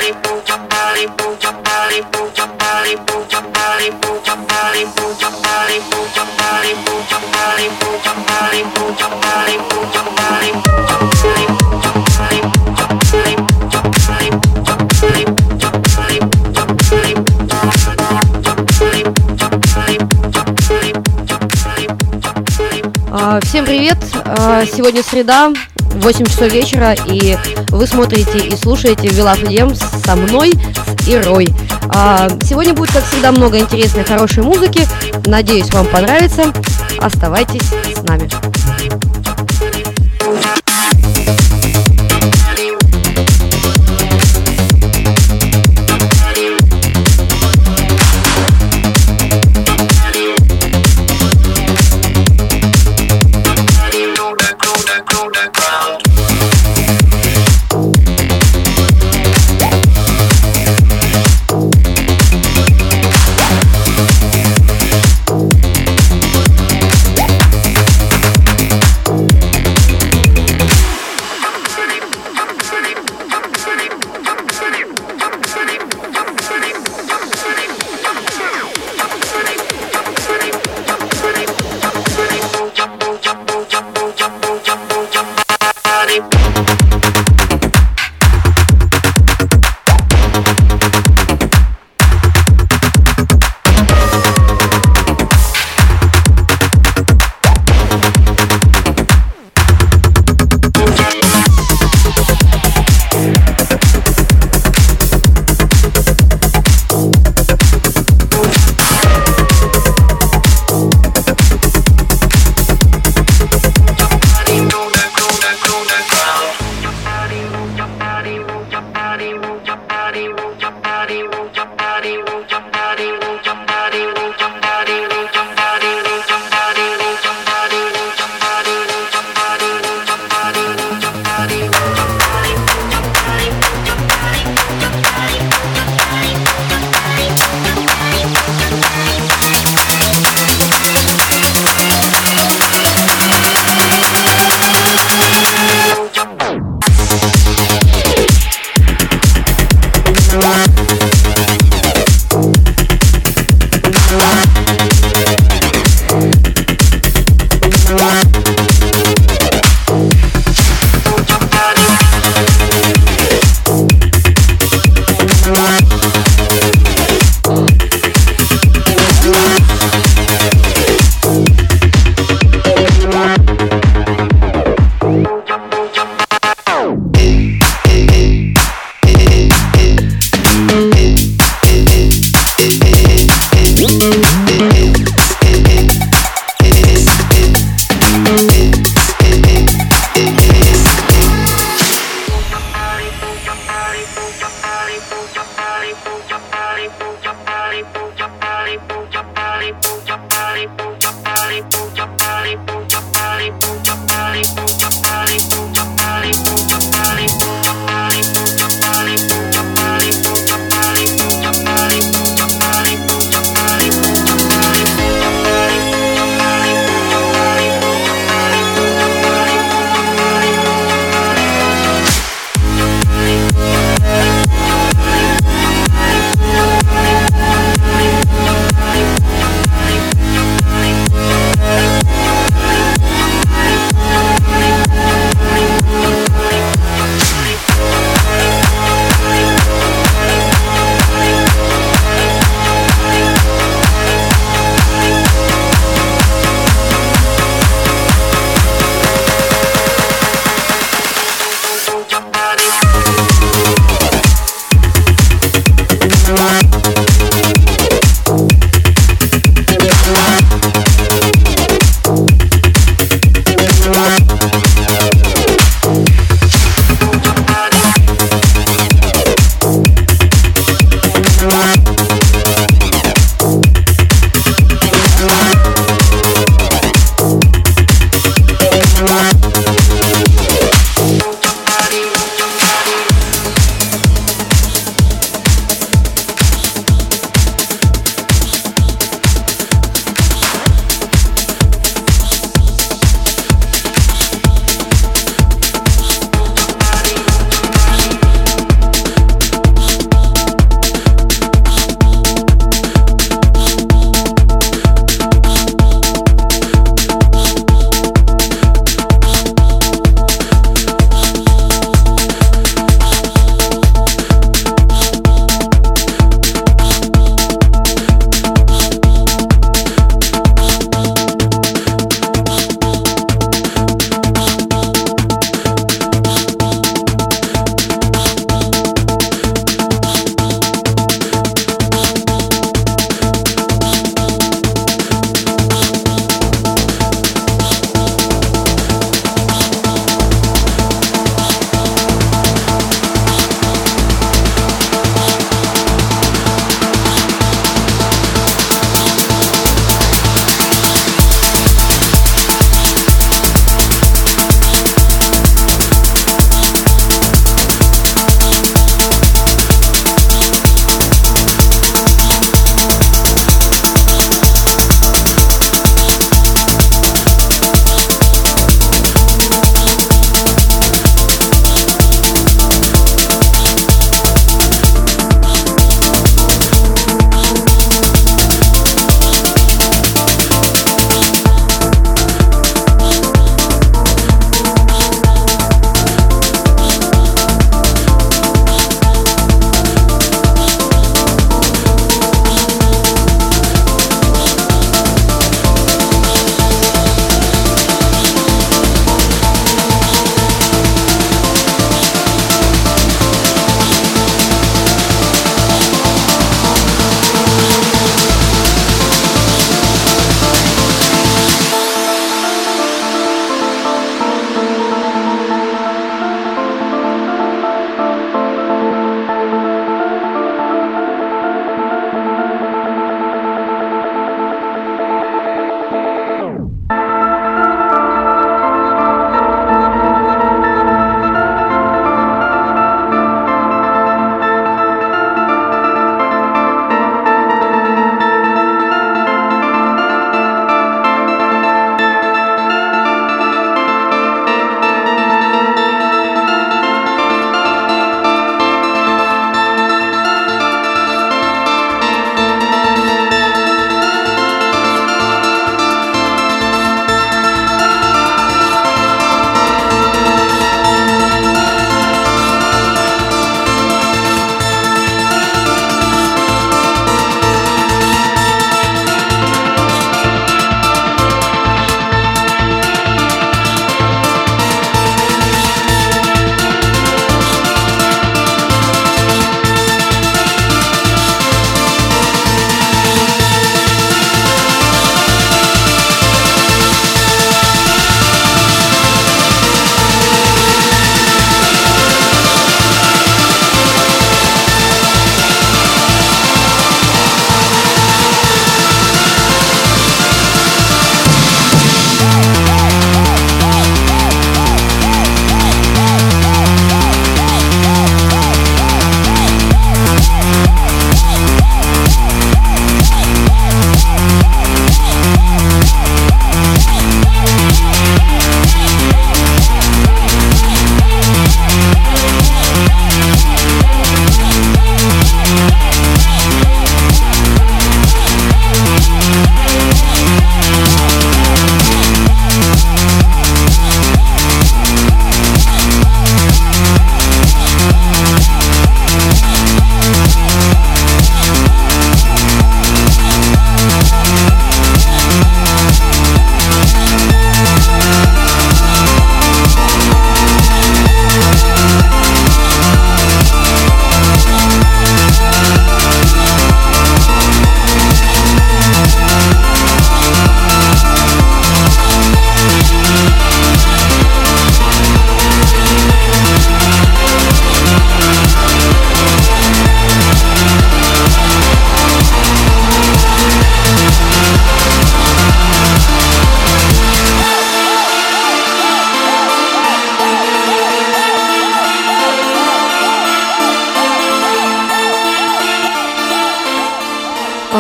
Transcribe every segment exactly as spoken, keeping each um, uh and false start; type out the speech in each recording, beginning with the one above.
Всем привет! Сегодня среда, восемь часов вечера, и вы смотрите и слушаете We Love и ди эм со мной, с Ирой. Сегодня будет, как всегда, много интересной, хорошей музыки. Надеюсь, вам понравится. Оставайтесь с нами.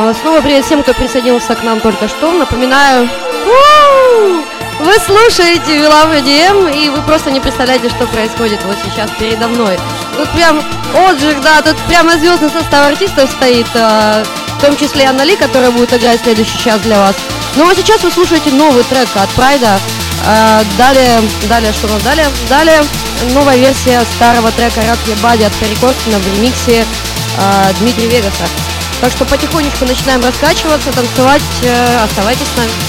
Снова привет всем, кто присоединился к нам только что. Напоминаю, вы слушаете We Love и ди эм, и вы просто не представляете, что происходит вот сейчас передо мной. Тут прям отжиг, да, тут прямо звездный состав артистов стоит, в том числе Анна Ли, которая будет играть в следующий час для вас. Ну а сейчас вы слушаете новый трек от Прайда. Далее, далее, что у нас далее? Далее новая версия старого трека Rock Your Body от Харри Корстена в ремиксе э, Дмитрия Вегаса. Так что потихонечку начинаем раскачиваться, танцевать. Э, оставайтесь с нами.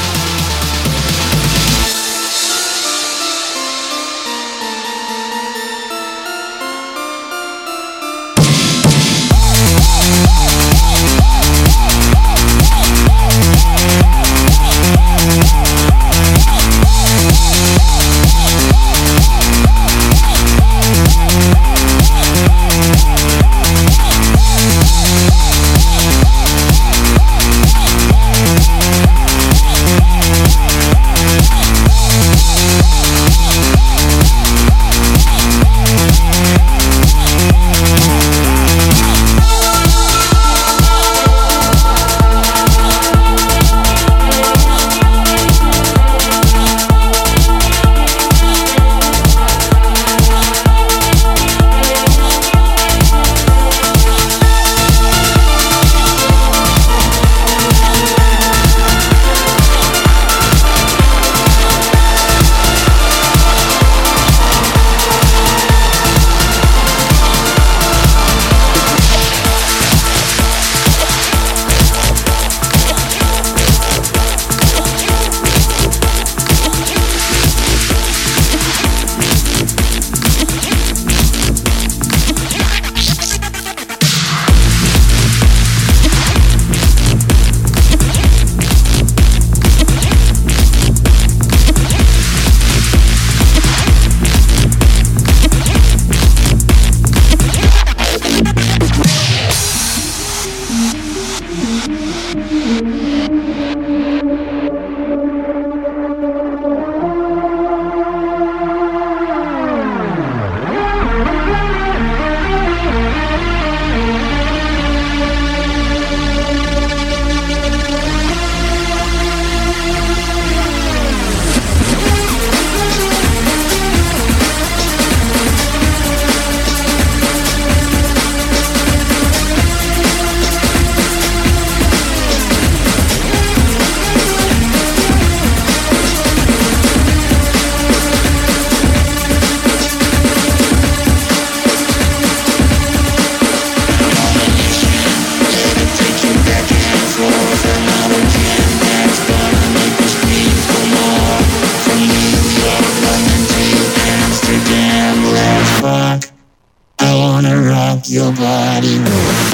Your body move.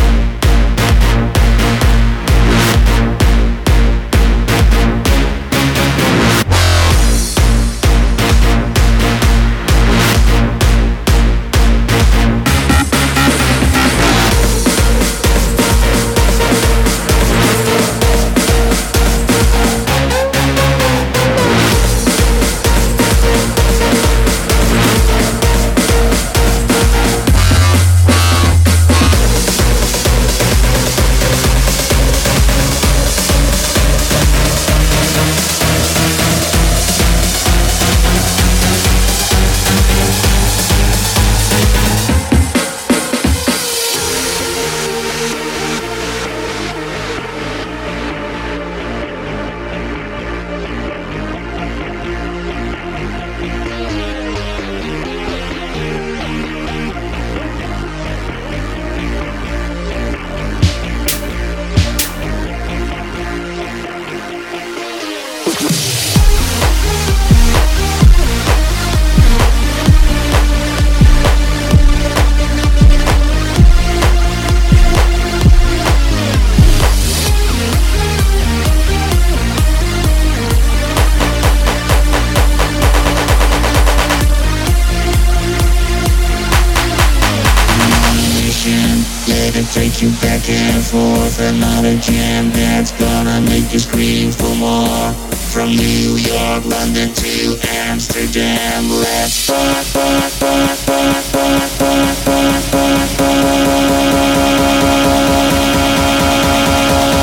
Take you back and forth, another jam that's gonna make you scream for more. From New York, London to Amsterdam, let's fuck, fuck, fuck, fuck, fuck, fuck, fuck, fuck, fuck, fuck.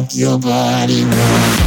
rock your body, rock.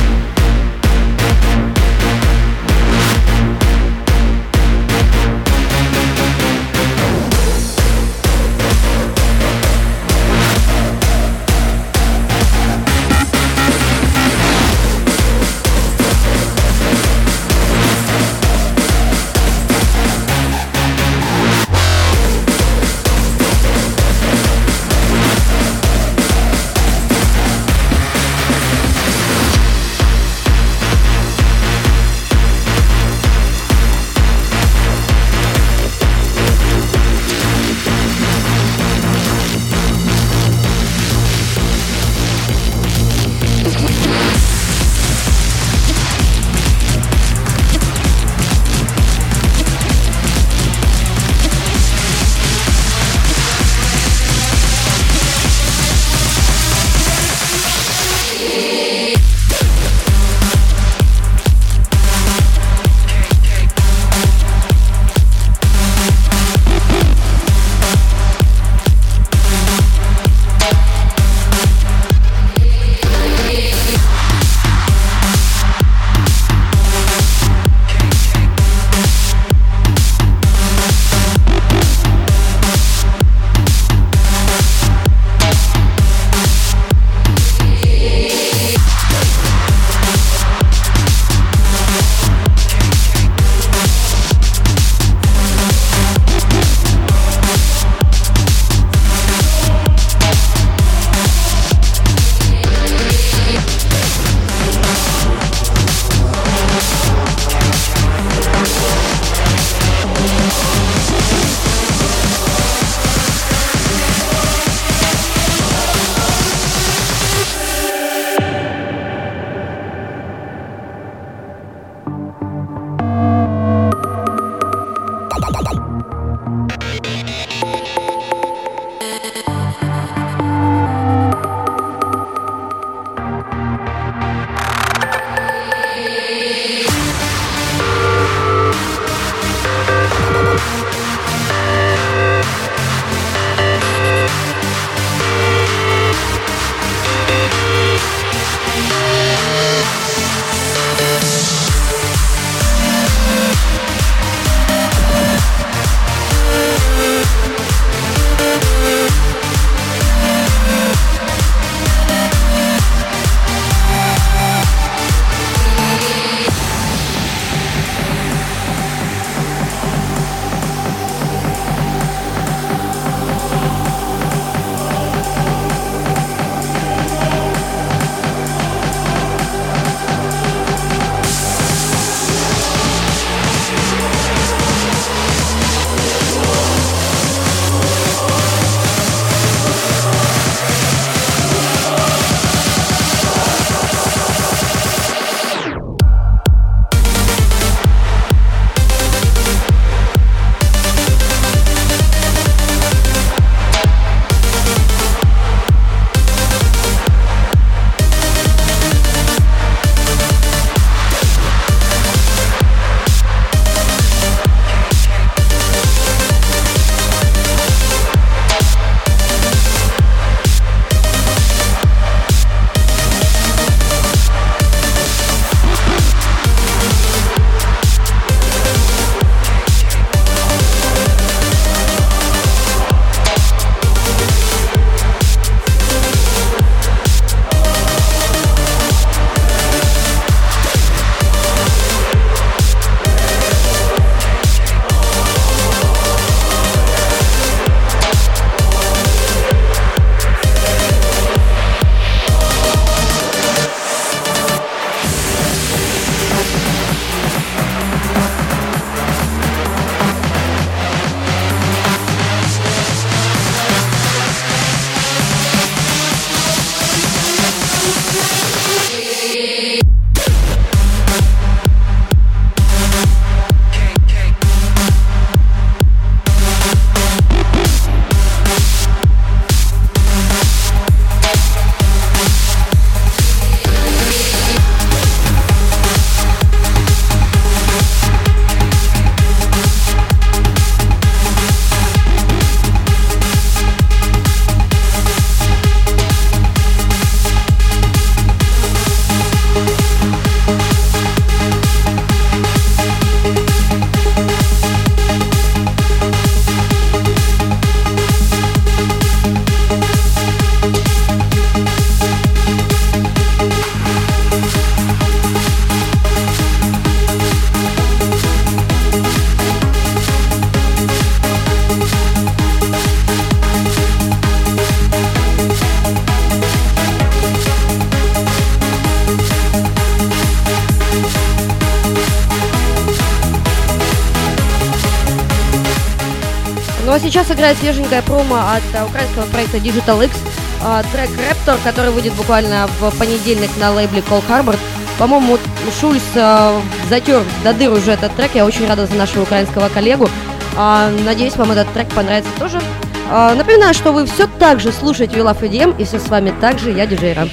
Ну а сейчас играет свеженькая промо от а, украинского проекта Digital X, а, трек Raptor, который выйдет буквально в понедельник на лейбле Cold Harbor. По-моему, Шульц а, затер до дыр уже этот трек. Я очень рада за нашего украинского коллегу. А, надеюсь, вам этот трек понравится тоже. А, напоминаю, что вы все так же слушаете We Love и ди эм, и все с вами также я, диджей Ра.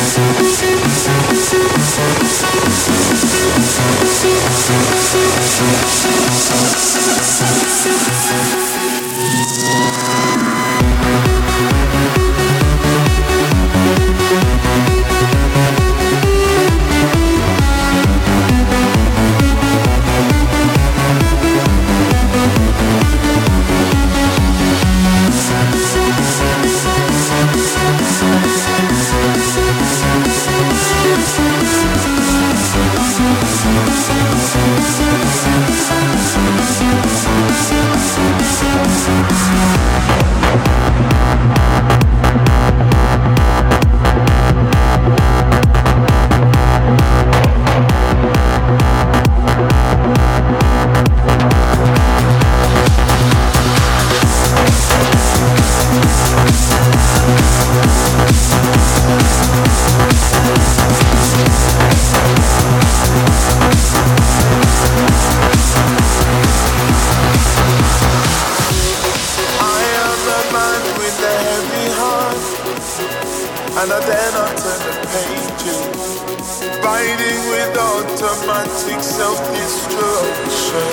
And I dare not turn the pages, riding with automatic self-destruction.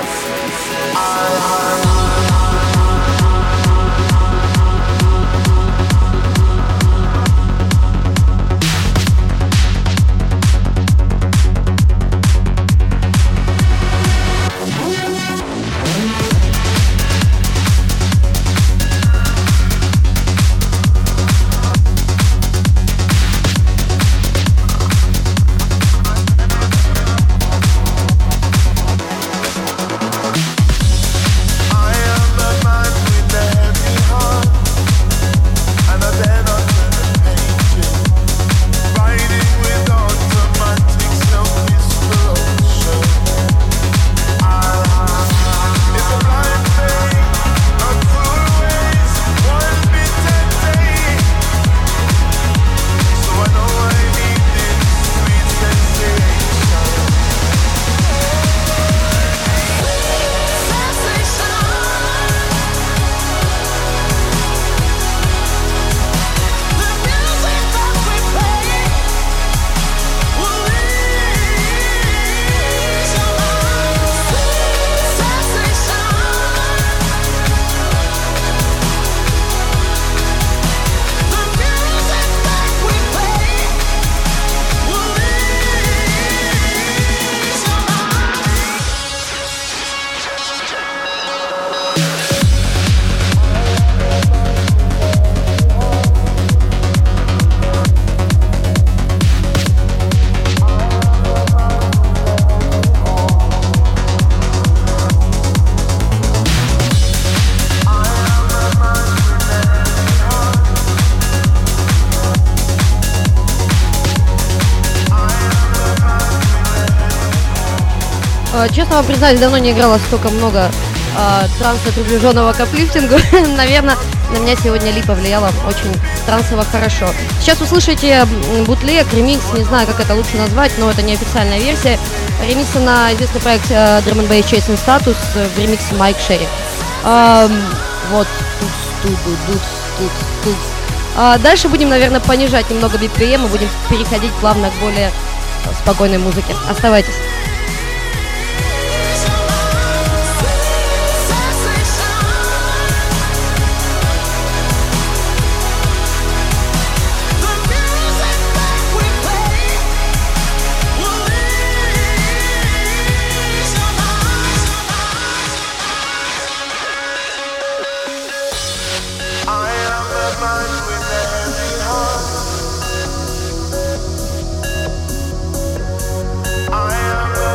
I Честно вам признаюсь, давно не играла столько много э, транса, приближенного к аплифтингу. Наверное, на меня сегодня Ли повлияла очень трансово хорошо. Сейчас услышите бутлег, ремикс, не знаю, как это лучше назвать, но это неофициальная версия. Ремикса на известный проект э, Drum and Bass Chasing Status в ремиксе Майк Шерри. Э, вот. Тут, тут, тут, тут, тут. А дальше будем, наверное, понижать немного би пи эм и будем переходить плавно к более спокойной музыке. Оставайтесь. I am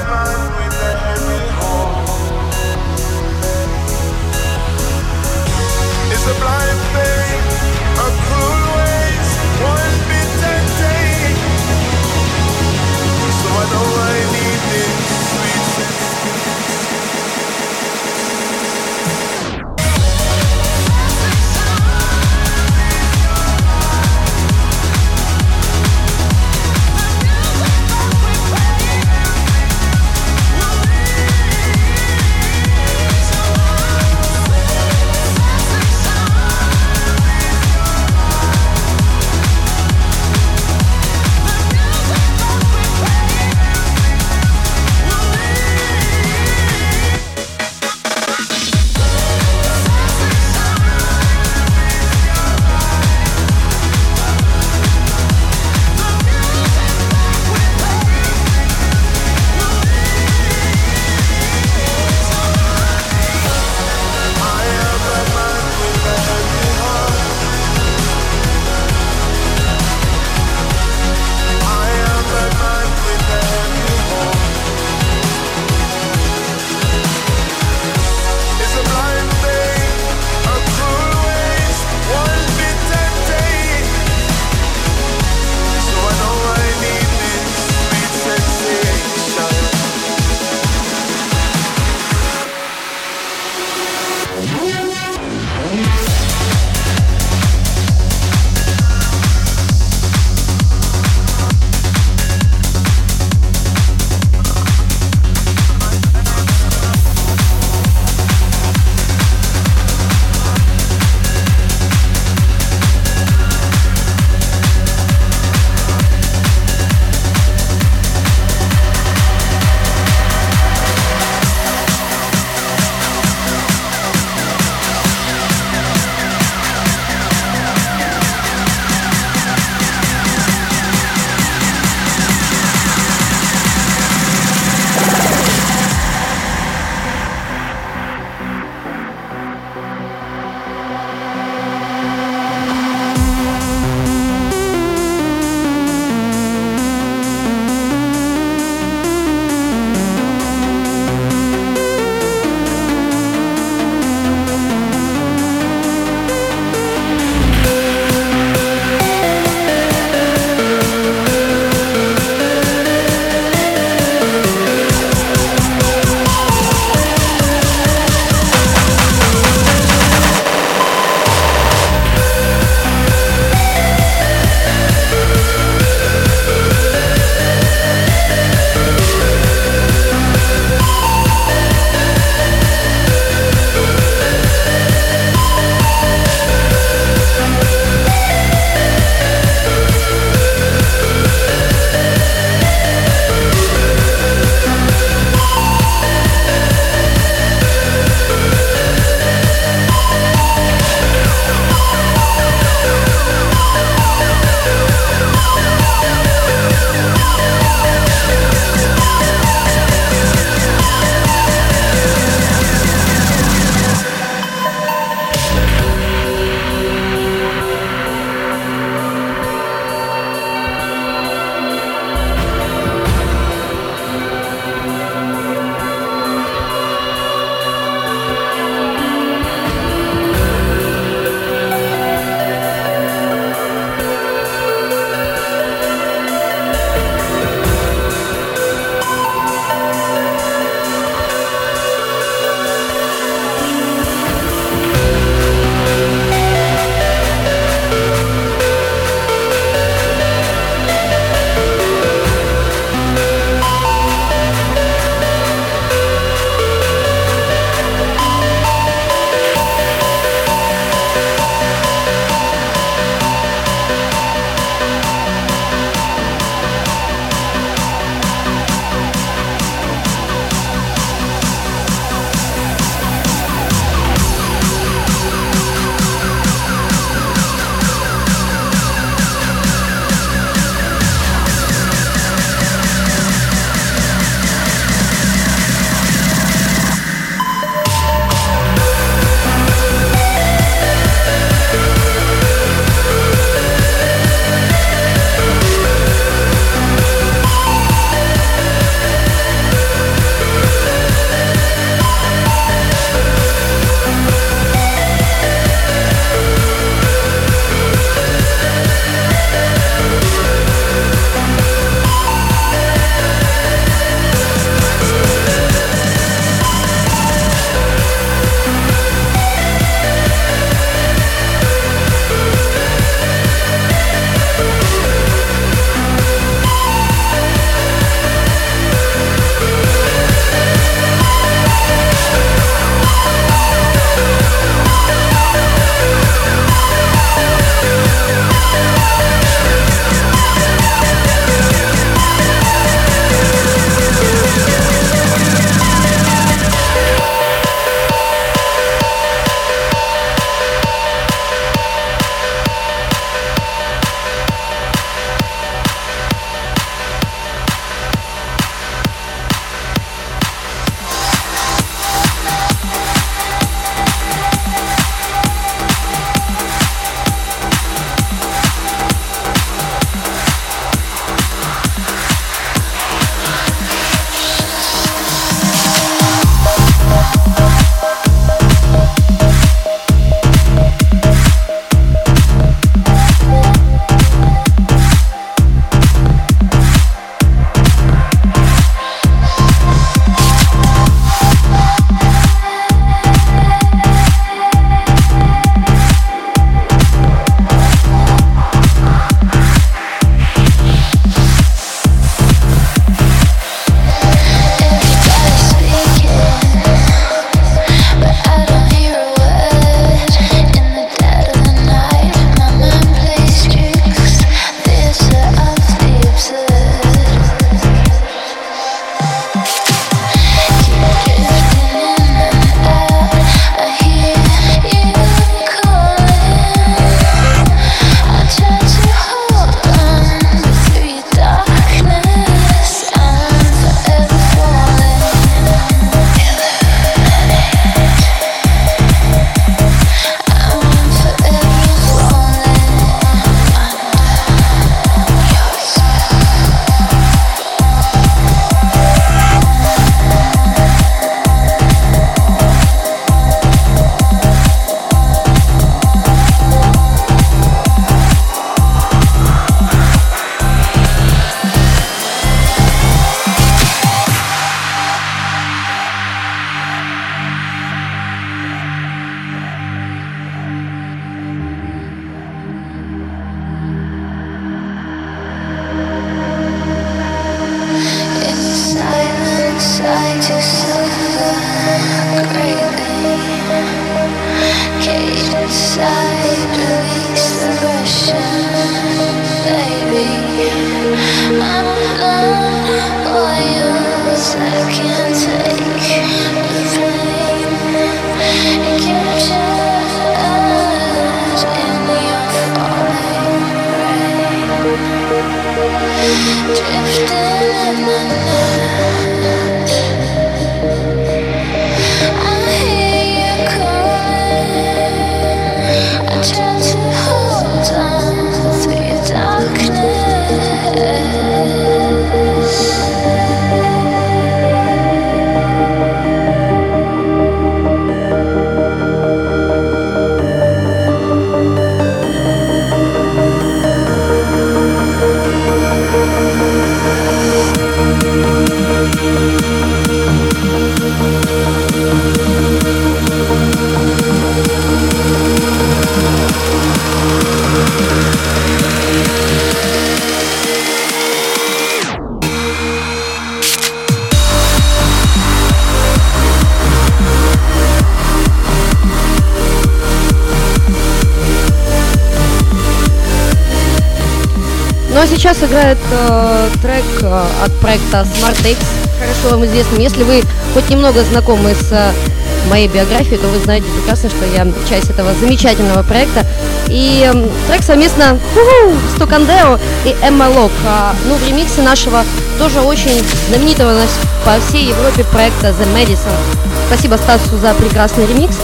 Ну а сейчас играет э, трек э, от проекта SmartX, хорошо вам известным. Если вы хоть немного знакомы с э, моей биографией, то вы знаете прекрасно, что я часть этого замечательного проекта. И э, трек совместно с Токандео и Эмма Лок, э, ну в ремиксе нашего тоже очень знаменитого на, по всей Европе проекта The Madison. Спасибо Стасу за прекрасный ремикс.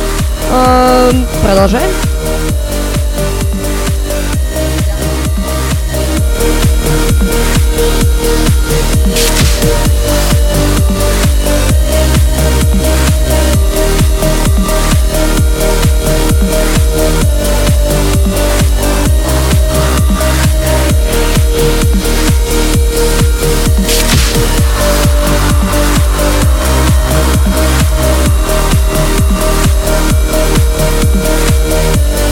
Э, продолжаем. We'll be right back.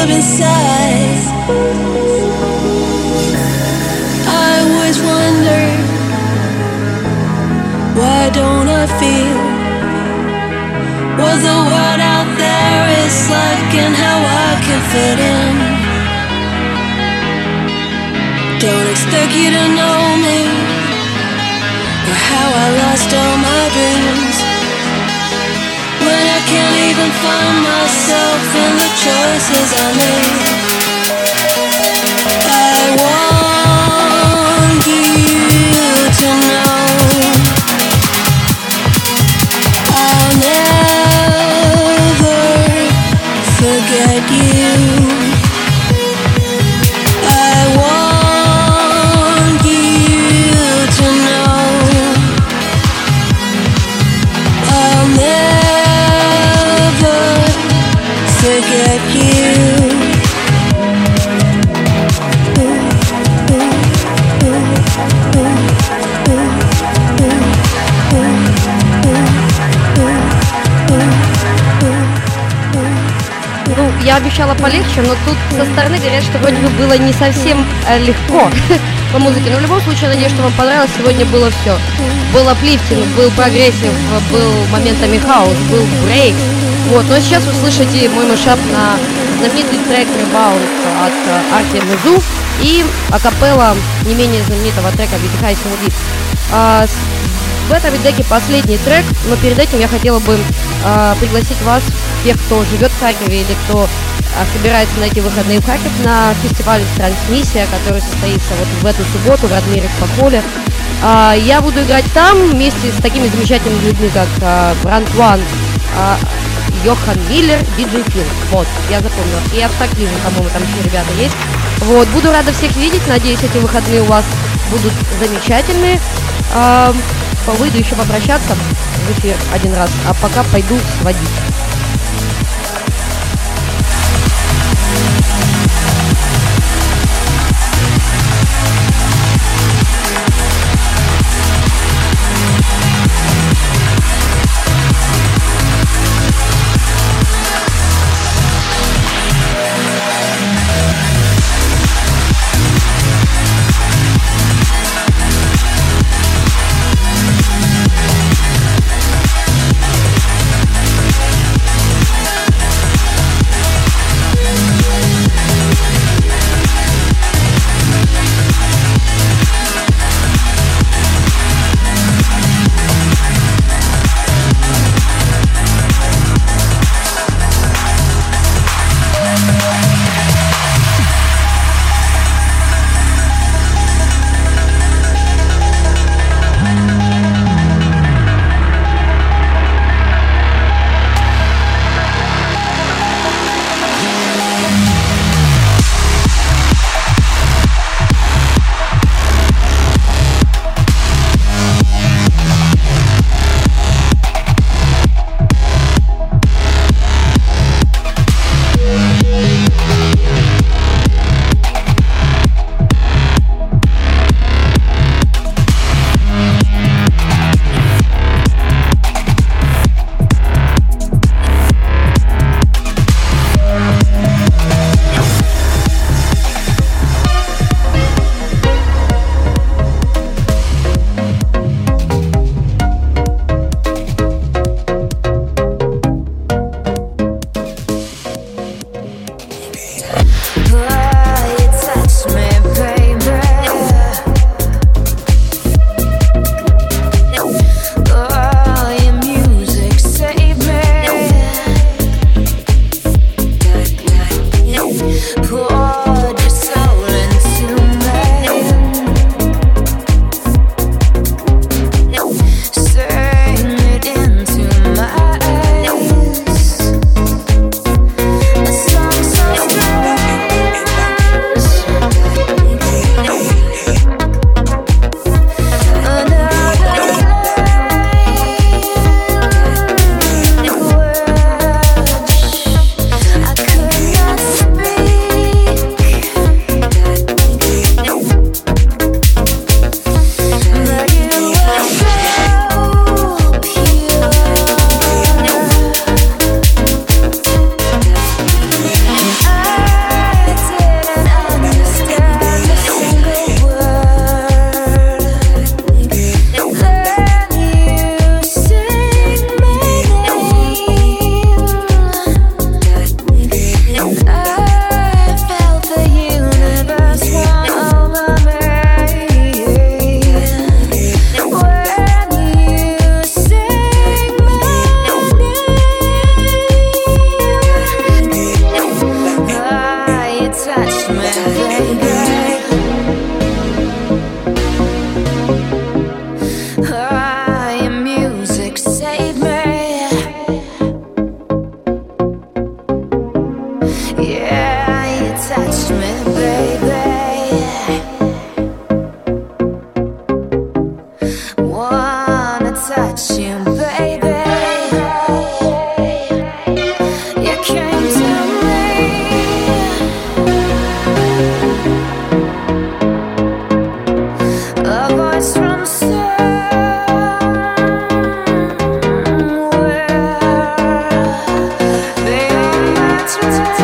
up inside. I always wonder, why don't I feel what the world out there is like and how I can fit in. Don't expect you to know me or how I lost all my dreams, when I can't even find myself in the choices I made. I want you to know I'll never forget you. I want you to know I'll never forget you. Ну, я обещала полегче, но тут со стороны говорят, что вроде бы было не совсем э, легко по музыке. Но в любом случае, я надеюсь, что вам понравилось. Сегодня было все. Был аплифтинг, был прогрессив, был моментами хаус, был брейк. Вот, но сейчас вы слышите мой мышап на знаменитый трек Rebound от Арти Музу и акапелла не менее знаменитого трека With High Soul Deep. А, в этом видеке последний трек, но перед этим я хотела бы а, пригласить вас, тех, кто живет в Харькове или кто а, собирается на эти выходные в Харьков, на фестиваль «Трансмиссия», который состоится вот в эту субботу в Радмире в Пахоле. А, я буду играть там вместе с такими замечательными людьми, как а, Brand One, а, Йохан Миллер, диджей Фил. Вот, я запомнила. И Абстрактивно, по-моему, там еще ребята есть. Вот, буду рада всех видеть. Надеюсь, эти выходные у вас будут замечательные. А, выйду еще попрощаться в эфир один раз, а пока пойду сводить. Yeah, you touch me, baby. Wanna touch you, baby. You came to me. A voice from somewhere beyond my dreams.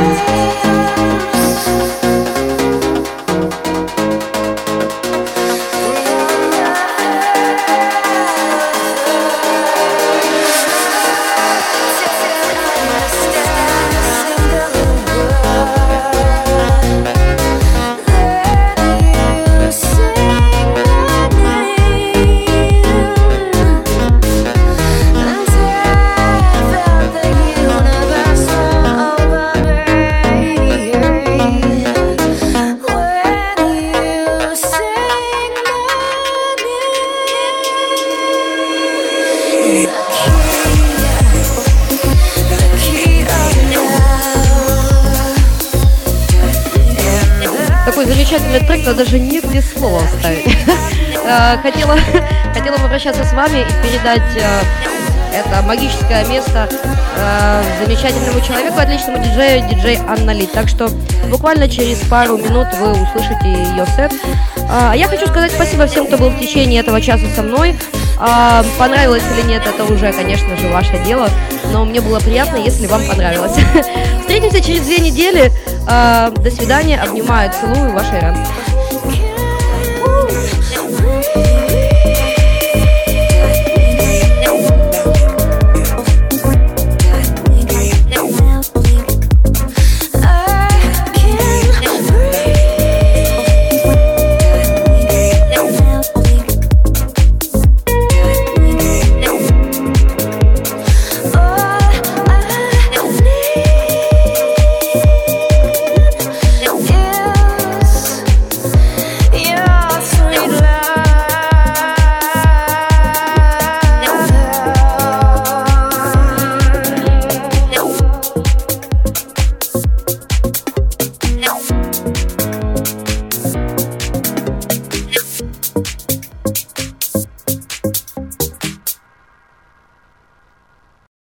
Такой замечательный трек, но даже негде слова вставить. Э, Хотела, хотела попрощаться с вами и передать э, это магическое место э, замечательному человеку, отличному диджею, диджей Анна Ли. Так что буквально через пару минут вы услышите ее сет. А я хочу сказать спасибо всем, кто был в течение этого часа со мной. А, понравилось или нет, это уже, конечно же, ваше дело. Но мне было приятно, если вам понравилось. Встретимся через две недели. А, до свидания, обнимаю, целую, ваша Иран.